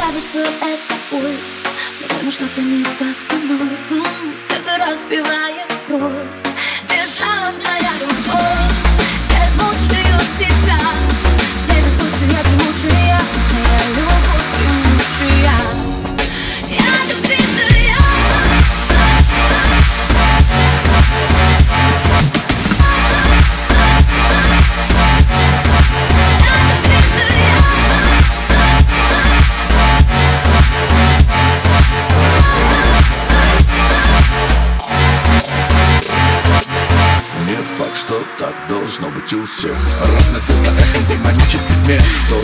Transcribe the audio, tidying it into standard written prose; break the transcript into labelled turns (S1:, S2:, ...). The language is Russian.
S1: нравится эта боль. Наверное, что-то не так со мной. Сердце разбивает кровь. Безжалостная любовь. Я измучаю себя. Невезучая, дремучая. Моя любовь дремучая. Я любимая.
S2: Что так должно быть у всех. Разносился эхом демонический смех, что